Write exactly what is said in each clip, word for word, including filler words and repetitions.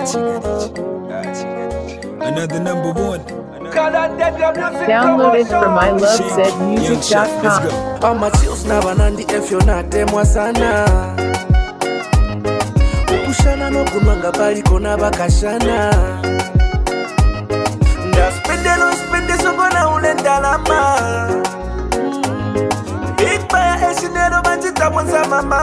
Another number one. Download it from I love zed music dot com. Ama chills na banandi efyo natemwa sana. Ukushana no kunwanga bali kona bakashana. Nda spende no spende sokona ulendalama. Big fire eshinero banjita mwanza mama.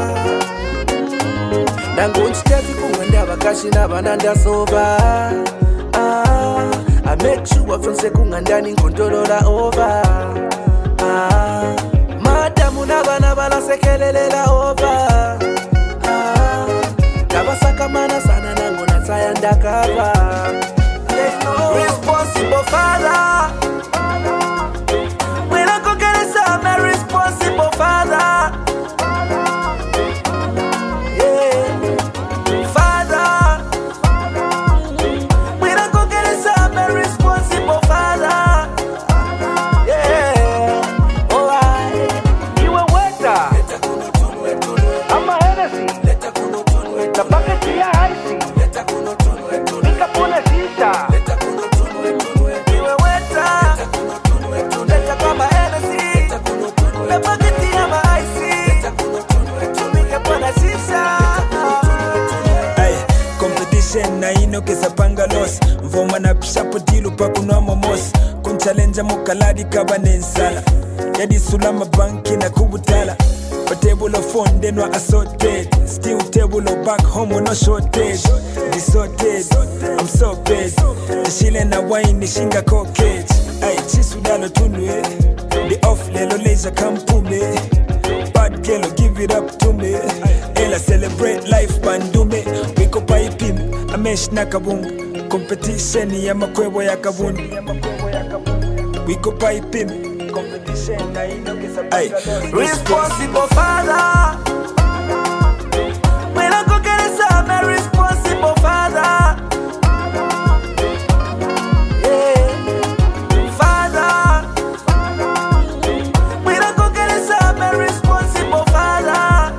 Nangu nchitevi kungwenda bakashina bananda soba. Ah, I make sure friends kungandani nkontolola over. Ah, madamu nabana balasekelela over. Ah, kabasaka mana sana nango nataya ndakava. Responsible father. When I go get a son, I'm a responsible father. Na ino kesa pangalos Mvoma na pisha podilu pa kunwa momos Kunchalenja mukaladi kaba nensala Yadi sulama banki na kubutala A table of phone denwa assorted Still table of back home no shortage Disorted, I'm so paid Nishile na wine nishinga cockage Ay, chisu dalo tunwe The off lelo leisure kampume Bad girl give it up to me Ella celebrate life bandume Wiko paipime Amesh na kabunga Competition ya makwebo ya kabunga Wiko paipime Competition na ino kesa panga Responsible father. When I go get a son, I'm a responsible father. Yeah, father. When I go get a son, I'm a responsible father.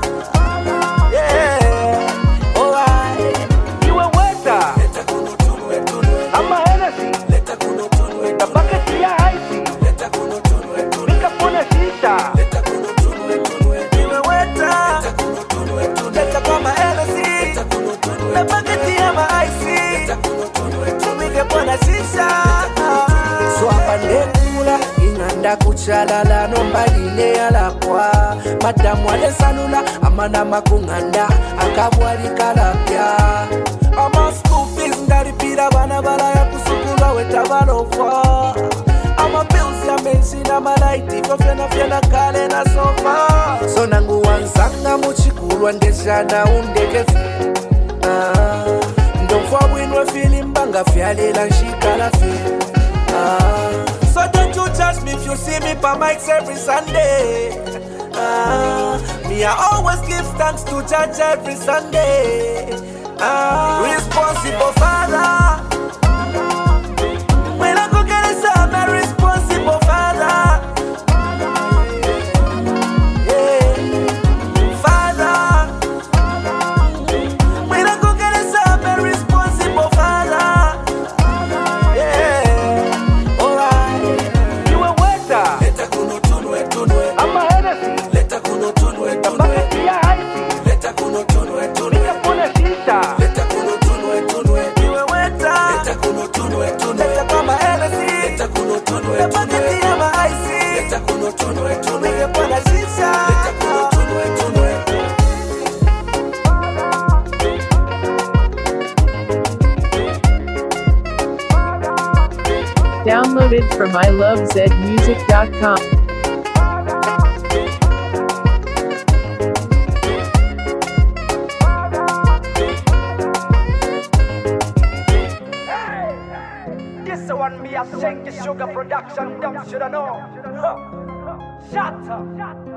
Yeah, alright. You a waiter. I'm a Hennessy. The bucket to your icy. Pick up on a shisha. You a waiter. Let up on my Hennessy. The bucket to your icy. Pick up on a shisha. Swapa nekula inganda kuchalala nombaline alakwa madamu ale salula amana makunganda akabwali kalapya ama school fees ndaripira bana bala ya kusukula wetabalofwa ama bills ya mensi na malaiti fofena fena kale na sofa so nangu wansanga muchikulwa ndeshana undekefi ah, ndofwa bwinwe fili mbanga fyalela nshikala fi ah. So don't you judge me if you see me pa mics every Sunday. Ah, me I always give thanks to judge every Sunday. Ah, responsible father. When I go get a son, I'm a responsible father. Yeah, father. When I go get a son, I'm a responsible father. I'm a Hennessy. Leta kuno tunwe tunwe. Tabaka ya icy. Leta kuno tunwe tunwe. Nika pone shisha. Leta kuno tunwe tunwe. Iwe weta. Leta kuno tunwe tunwe. Leta kama Hennessy. Leta kuno tunwe tunwe. Tabaka ya ma icy. Leta kuno tunwe tunwe. Nika pone shisha. Leta kuno tunwe tunwe. Download it from I love zed music dot com. This one me a Shanky Sugar production, them shoulda know. Huh. Shut up.